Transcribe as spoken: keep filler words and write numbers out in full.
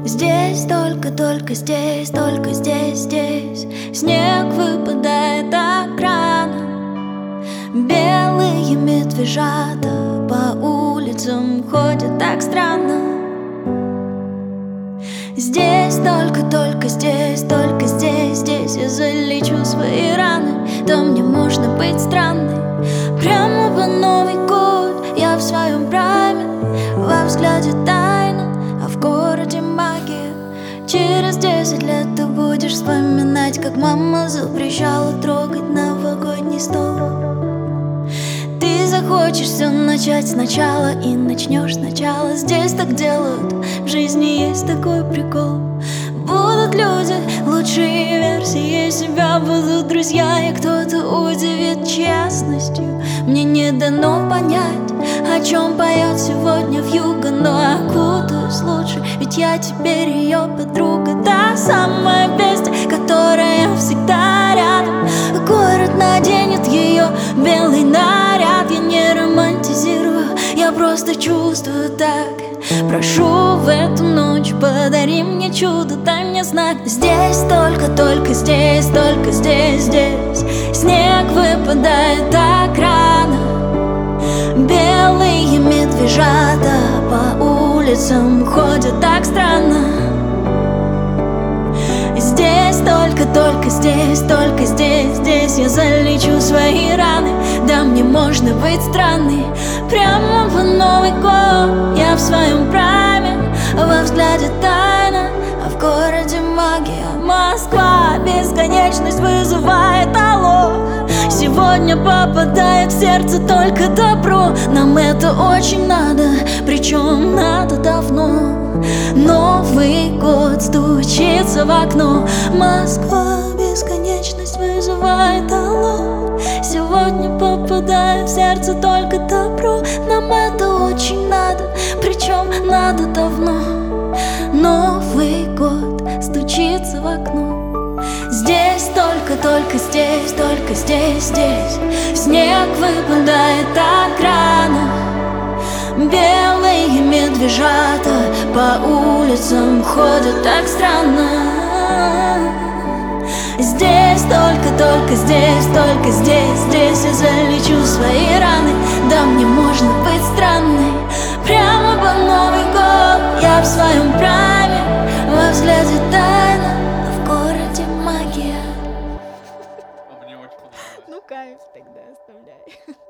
Здесь, только, только здесь, только здесь, здесь снег выпадает так рано. Белые медвежата по улицам ходят так странно. Здесь, только, только здесь, только здесь, здесь я залечу свои раны. Там мне можно быть странной. Прямо в Новый год я в своем прайме, во взгляде тайна, а в городе магия. Через десять лет ты будешь вспоминать, как мама запрещала трогать новогодний стол. Ты захочешь все начать сначала и начнешь сначала. Здесь так делают, в жизни есть такой прикол. Будут люди, лучшие версии себя, будут друзья, и кто-то удивит честностью. Мне не дано понять, о чем поет сегодня вьюга, но окутаюсь лучше, ведь я теперь ее подруга. Та самая песня, которая всегда рядом. Город наденет ее белый наряд. Я не романтизирую, я просто чувствую так. Прошу в эту ночь, подари мне чудо, дай мне знак. Здесь, только, только здесь, только здесь, здесь снег выпадает так рано. Белые медвежата по улицам ходят так странно. Здесь, только, только здесь, только здесь, здесь я залечу свои раны. Да, мне можно быть странной. Прямо в Новый год я в своем прайме, во взгляде тайна, а в городе магия. Москва, бесконечность вызывает алло. Сегодня попадает в сердце только добро. Нам это очень надо, причем надо давно. Новый год стучится в окно. Москва, бесконечность вызывает алло. Сегодня попадает в сердце только добро. Нам это очень надо, причем надо давно. Новый год стучится в окно. Здесь, только, только здесь, только здесь, здесь снег выпадает так рано. Белые медвежата по улицам ходят так странно. Здесь, только, только здесь, только здесь, здесь я залечу свои раны. Да, мне можно быть странной. Прямо по Новый год я в своем прайме, во взгляде тайна, а в городе магия. А мне очень понравилось. Ну, кайф тогда оставляй.